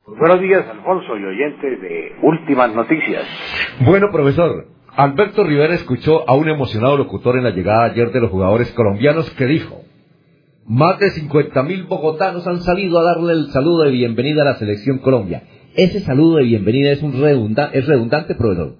Buenos días, Alfonso y oyentes de Últimas Noticias. Bueno, profesor, Alberto Rivera escuchó a un emocionado locutor en la llegada ayer de los jugadores colombianos que dijo: más de 50.000 bogotanos han salido a darle el saludo de bienvenida a la Selección Colombia. ¿Ese saludo de bienvenida es redundante, profesor?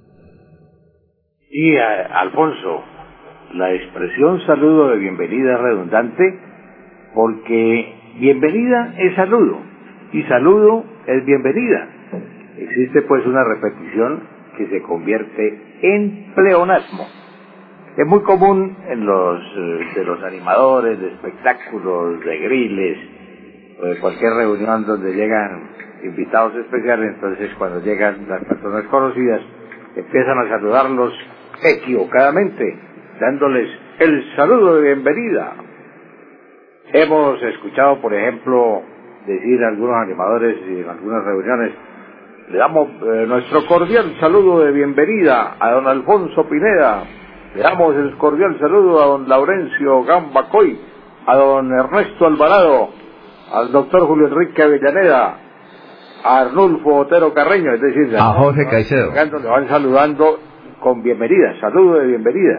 Sí, Alfonso, la expresión saludo de bienvenida es redundante porque bienvenida es saludo y saludo es bienvenida. Existe pues una repetición que se convierte en pleonasmo. Es muy común en los animadores de espectáculos, de griles, o de cualquier reunión donde llegan invitados especiales. Entonces, cuando llegan las personas conocidas, empiezan a saludarlos equivocadamente, dándoles el saludo de bienvenida. Hemos escuchado, por ejemplo, decir a algunos animadores en algunas reuniones: le damos nuestro cordial saludo de bienvenida a don Alfonso Pineda, le damos el cordial saludo a don Laurencio Gamba Coy, a don Ernesto Alvarado, al doctor Julio Enrique Avellaneda, a Arnulfo Otero Carreño, es decir, a Jorge Caicedo. Le van saludando con bienvenida, saludo de bienvenida.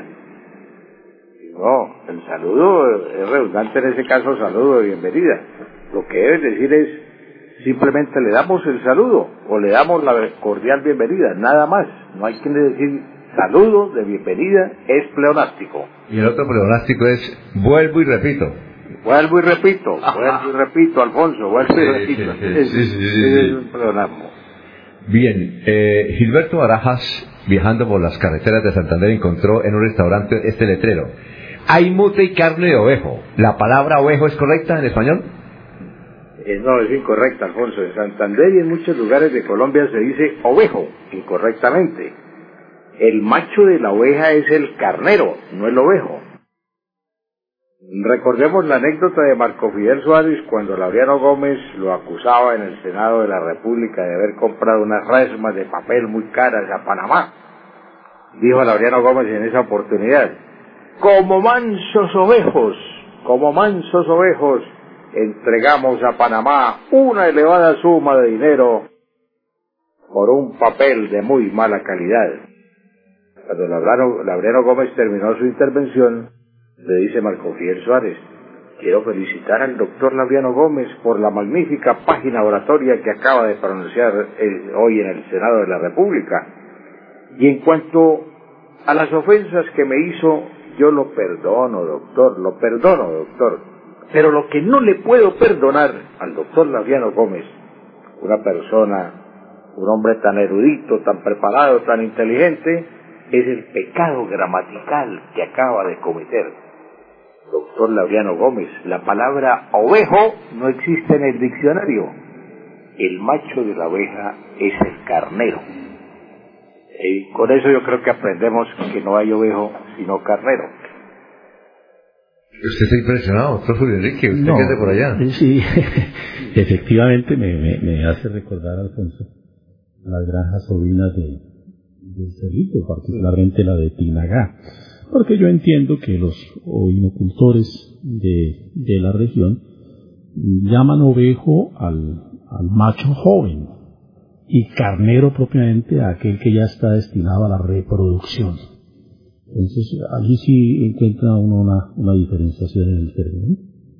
No, el saludo es redundante en ese caso, saludo de bienvenida. Lo que debes decir es simplemente le damos el saludo o le damos la cordial bienvenida, nada más. No hay que decir saludo de bienvenida, es pleonástico. Y el otro pleonástico es vuelvo y repito. Vuelvo y repito, Alfonso, vuelvo y repito. Es un pleonasmo. Bien, Gilberto Barajas, viajando por las carreteras de Santander, encontró en un restaurante este letrero: hay mute y carne de ovejo. ¿La palabra ovejo es correcta en español? No, es incorrecta, Alfonso. En Santander y en muchos lugares de Colombia se dice ovejo, incorrectamente. El macho de la oveja es el carnero, no el ovejo. Recordemos la anécdota de Marco Fidel Suárez cuando Laureano Gómez lo acusaba en el Senado de la República de haber comprado unas resmas de papel muy caras a Panamá. Dijo Laureano Gómez en esa oportunidad: como mansos ovejos, entregamos a Panamá una elevada suma de dinero por un papel de muy mala calidad. Cuando Laureano Gómez terminó su intervención, le dice Marco Fidel Suárez: quiero felicitar al doctor Laureano Gómez por la magnífica página oratoria que acaba de pronunciar hoy en el Senado de la República. Y en cuanto a las ofensas que me hizo, yo lo perdono, doctor. Pero lo que no le puedo perdonar al doctor Laureano Gómez, una persona, un hombre tan erudito, tan preparado, tan inteligente, es el pecado gramatical que acaba de cometer. Doctor Laureano Gómez, la palabra ovejo no existe en el diccionario. El macho de la oveja es el carnero. Y con eso yo creo que aprendemos que no hay ovejo sino carnero. Usted está impresionado, doctor Julio Enrique, usted que es de por allá. Sí, efectivamente me hace recordar, Alfonso, las granjas ovinas del Cerrito, particularmente la de Tinagá, porque yo entiendo que los ovinocultores de la región llaman ovejo al macho joven y carnero propiamente a aquel que ya está destinado a la reproducción. Entonces, allí sí encuentra uno una diferenciación en el término.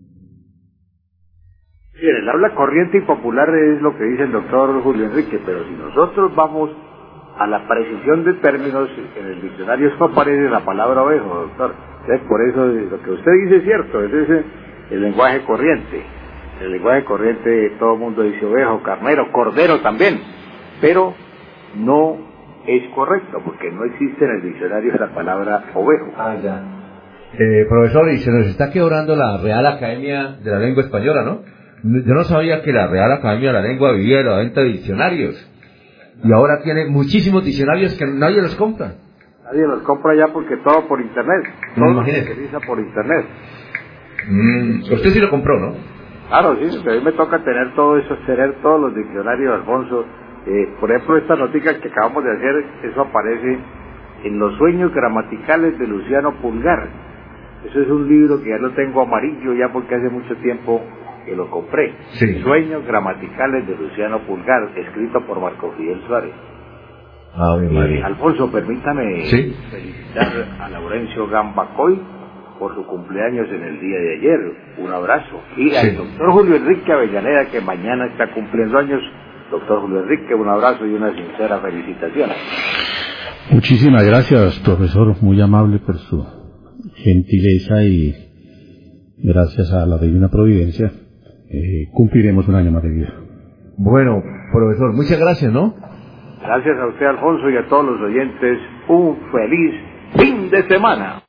Sí, en el habla corriente y popular es lo que dice el doctor Julio Enrique, pero si nosotros vamos a la precisión de términos, en el diccionario no aparece la palabra ovejo, doctor. Entonces, por eso lo que usted dice es cierto, ese es el lenguaje corriente. En el lenguaje corriente todo el mundo dice ovejo, carnero, cordero también, pero no es correcto, porque no existe en el diccionario la palabra ovejo. Ya. Profesor, y se nos está quebrando la Real Academia de la Lengua Española, ¿no? Yo no sabía que la Real Academia de la Lengua vivía de la venta de diccionarios. Y ahora tiene muchísimos diccionarios que nadie los compra. Nadie los compra ya porque todo por internet. Todo se utiliza por internet. Usted sí lo compró, ¿no? Claro, sí, a mí me toca tener todo eso, tener todos los diccionarios, Alfonso. Por ejemplo, esta noticia que acabamos de hacer, eso aparece en Los sueños gramaticales de Luciano Pulgar. Eso es un libro que ya lo tengo amarillo ya porque hace mucho tiempo que lo compré. Sí. Sueños gramaticales de Luciano Pulgar, escrito por Marco Fidel Suárez. Ave María. Alfonso, permítame Sí. felicitar a Laurencio Gambacoy por su cumpleaños en el día de ayer. Un abrazo. Y Sí. al doctor Julio Enrique Avellaneda, que mañana está cumpliendo años. Doctor Julio Enrique, un abrazo y una sincera felicitación. Muchísimas gracias, profesor, muy amable por su gentileza y gracias a la Divina Providencia cumpliremos un año más de vida. Bueno, profesor, muchas gracias, ¿no? Gracias a usted, Alfonso, y a todos los oyentes. Un feliz fin de semana.